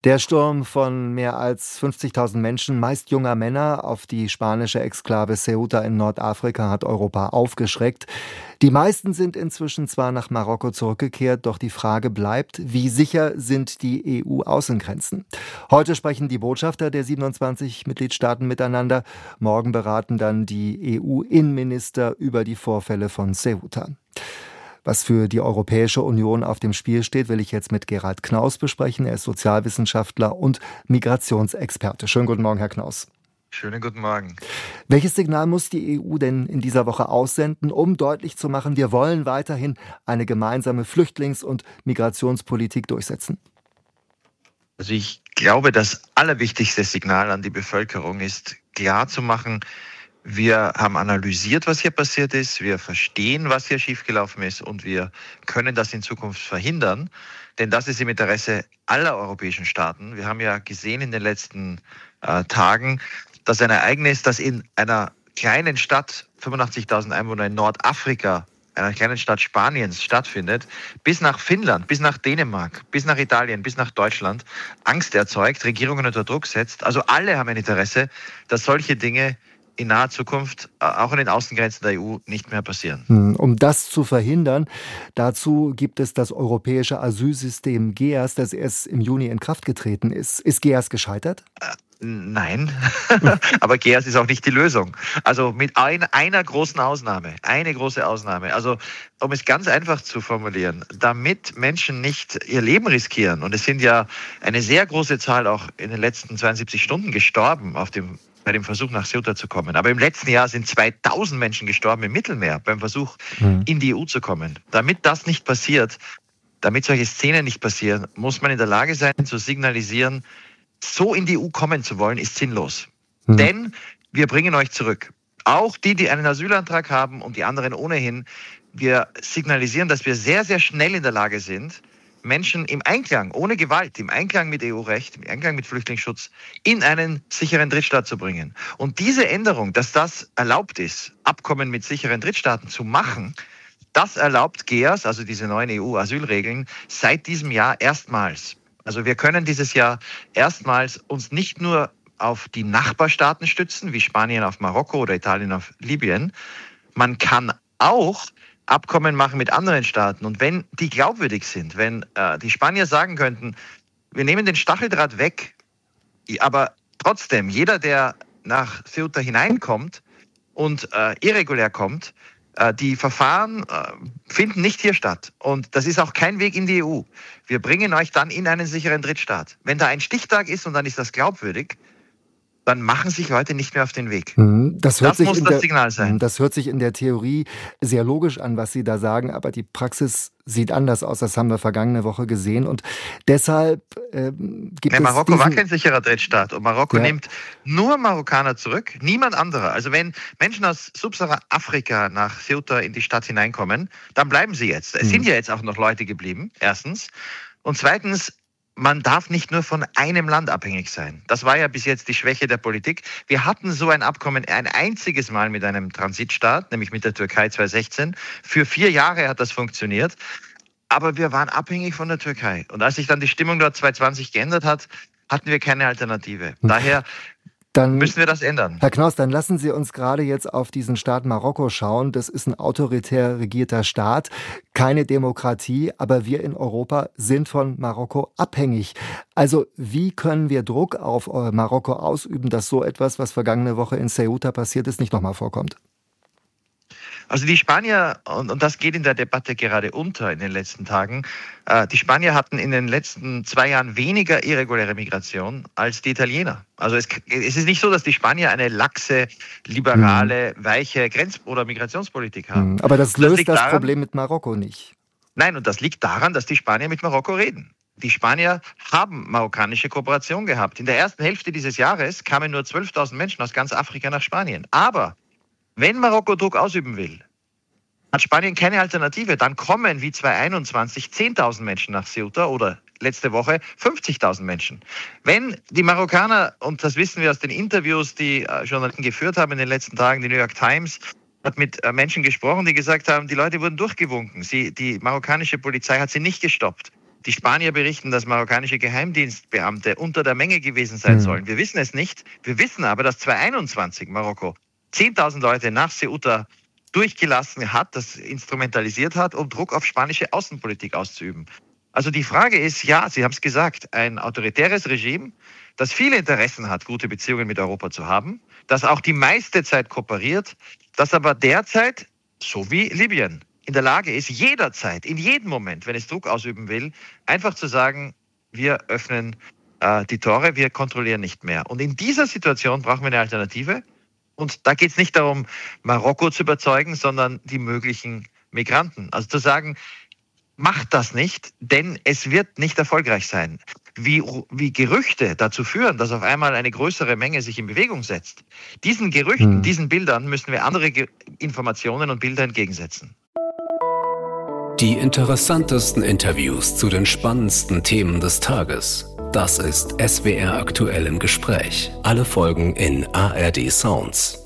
Der Sturm von mehr als 50.000 Menschen, meist junger Männer, auf die spanische Exklave Ceuta in Nordafrika hat Europa aufgeschreckt. Die meisten sind inzwischen zwar nach Marokko zurückgekehrt, doch die Frage bleibt, wie sicher sind die EU-Außengrenzen? Heute sprechen die Botschafter der 27 Mitgliedstaaten miteinander. Morgen beraten dann die EU-Innenminister über die Vorfälle von Ceuta. Was für die Europäische Union auf dem Spiel steht, will ich jetzt mit Gerald Knaus besprechen. Er ist Sozialwissenschaftler und Migrationsexperte. Schönen guten Morgen, Herr Knaus. Schönen guten Morgen. Welches Signal muss die EU denn in dieser Woche aussenden, um deutlich zu machen, wir wollen weiterhin eine gemeinsame Flüchtlings- und Migrationspolitik durchsetzen? Also ich glaube, das allerwichtigste Signal an die Bevölkerung ist, klarzumachen, wir haben analysiert, was hier passiert ist, wir verstehen, was hier schiefgelaufen ist und wir können das in Zukunft verhindern, denn das ist im Interesse aller europäischen Staaten. Wir haben ja gesehen in den letzten Tagen, dass ein Ereignis, das in einer kleinen Stadt, 85.000 Einwohner in Nordafrika, einer kleinen Stadt Spaniens stattfindet, bis nach Finnland, bis nach Dänemark, bis nach Italien, bis nach Deutschland Angst erzeugt, Regierungen unter Druck setzt. Also alle haben ein Interesse, dass solche Dinge in naher Zukunft auch an den Außengrenzen der EU nicht mehr passieren. Um das zu verhindern, dazu gibt es das europäische Asylsystem GEAS, das erst im Juni in Kraft getreten ist. Ist GEAS gescheitert? Nein, aber GEAS ist auch nicht die Lösung. Also mit einer großen Ausnahme, eine große Ausnahme. Also um es ganz einfach zu formulieren, damit Menschen nicht ihr Leben riskieren, und es sind ja eine sehr große Zahl auch in den letzten 72 Stunden gestorben bei dem Versuch nach Ceuta zu kommen. Aber im letzten Jahr sind 2000 Menschen gestorben im Mittelmeer beim Versuch, in die EU zu kommen. Damit das nicht passiert, damit solche Szenen nicht passieren, muss man in der Lage sein, zu signalisieren, so in die EU kommen zu wollen, ist sinnlos. Denn wir bringen euch zurück. Auch die einen Asylantrag haben und die anderen ohnehin. Wir signalisieren, dass wir sehr, sehr schnell in der Lage sind, Menschen im Einklang, ohne Gewalt, im Einklang mit EU-Recht, im Einklang mit Flüchtlingsschutz, in einen sicheren Drittstaat zu bringen. Und diese Änderung, dass das erlaubt ist, Abkommen mit sicheren Drittstaaten zu machen, das erlaubt GEAS, also diese neuen EU-Asylregeln, seit diesem Jahr erstmals. Also wir können dieses Jahr erstmals uns nicht nur auf die Nachbarstaaten stützen, wie Spanien auf Marokko oder Italien auf Libyen. Man kann auch Abkommen machen mit anderen Staaten. Und wenn die glaubwürdig sind, wenn die Spanier sagen könnten, wir nehmen den Stacheldraht weg, aber trotzdem, jeder, der nach Ceuta hineinkommt und irregulär kommt, die Verfahren finden nicht hier statt. Und das ist auch kein Weg in die EU. Wir bringen euch dann in einen sicheren Drittstaat. Wenn da ein Stichtag ist und dann ist das glaubwürdig, dann machen sich Leute nicht mehr auf den Weg. Das muss das Signal sein. Das hört sich in der Theorie sehr logisch an, was Sie da sagen, aber die Praxis sieht anders aus. Das haben wir vergangene Woche gesehen. Und deshalb gibt es Marokko war kein sicherer Drittstaat. Und Marokko nimmt nur Marokkaner zurück, niemand anderer. Also wenn Menschen aus Subsahara-Afrika nach Ceuta in die Stadt hineinkommen, dann bleiben sie jetzt. Es sind ja jetzt auch noch Leute geblieben, erstens. Und zweitens, man darf nicht nur von einem Land abhängig sein. Das war ja bis jetzt die Schwäche der Politik. Wir hatten so ein Abkommen ein einziges Mal mit einem Transitstaat, nämlich mit der Türkei 2016. Für 4 Jahre hat das funktioniert. Aber wir waren abhängig von der Türkei. Und als sich dann die Stimmung dort 2020 geändert hat, hatten wir keine Alternative. Daher müssen wir das ändern. Herr Knaus, dann lassen Sie uns gerade jetzt auf diesen Staat Marokko schauen. Das ist ein autoritär regierter Staat, keine Demokratie, aber wir in Europa sind von Marokko abhängig. Also wie können wir Druck auf Marokko ausüben, dass so etwas, was vergangene Woche in Ceuta passiert ist, nicht nochmal vorkommt? Also die Spanier, und das geht in der Debatte gerade unter in den letzten Tagen, die Spanier hatten in den letzten 2 Jahren weniger irreguläre Migration als die Italiener. Also es ist nicht so, dass die Spanier eine laxe, liberale, weiche oder Migrationspolitik haben. Aber das löst das Problem mit Marokko nicht. Nein, und das liegt daran, dass die Spanier mit Marokko reden. Die Spanier haben marokkanische Kooperation gehabt. In der ersten Hälfte dieses Jahres kamen nur 12.000 Menschen aus ganz Afrika nach Spanien. Aber wenn Marokko Druck ausüben will, hat Spanien keine Alternative. Dann kommen wie 2021 10.000 Menschen nach Ceuta oder letzte Woche 50.000 Menschen. Wenn die Marokkaner, und das wissen wir aus den Interviews, die Journalisten geführt haben in den letzten Tagen, die New York Times hat mit Menschen gesprochen, die gesagt haben, die Leute wurden durchgewunken. Die marokkanische Polizei hat sie nicht gestoppt. Die Spanier berichten, dass marokkanische Geheimdienstbeamte unter der Menge gewesen sein sollen. Wir wissen es nicht. Wir wissen aber, dass 2021 Marokko 10.000 Leute nach Ceuta durchgelassen hat, das instrumentalisiert hat, um Druck auf spanische Außenpolitik auszuüben. Also die Frage ist, ja, Sie haben es gesagt, ein autoritäres Regime, das viele Interessen hat, gute Beziehungen mit Europa zu haben, das auch die meiste Zeit kooperiert, das aber derzeit, so wie Libyen, in der Lage ist, jederzeit, in jedem Moment, wenn es Druck ausüben will, einfach zu sagen, wir öffnen die Tore, wir kontrollieren nicht mehr. Und in dieser Situation brauchen wir eine Alternative. Und da geht es nicht darum, Marokko zu überzeugen, sondern die möglichen Migranten. Also zu sagen, macht das nicht, denn es wird nicht erfolgreich sein. Wie Gerüchte dazu führen, dass auf einmal eine größere Menge sich in Bewegung setzt. Diesen Gerüchten, diesen Bildern müssen wir andere Informationen und Bilder entgegensetzen. Die interessantesten Interviews zu den spannendsten Themen des Tages. Das ist SWR aktuell im Gespräch. Alle Folgen in ARD Sounds.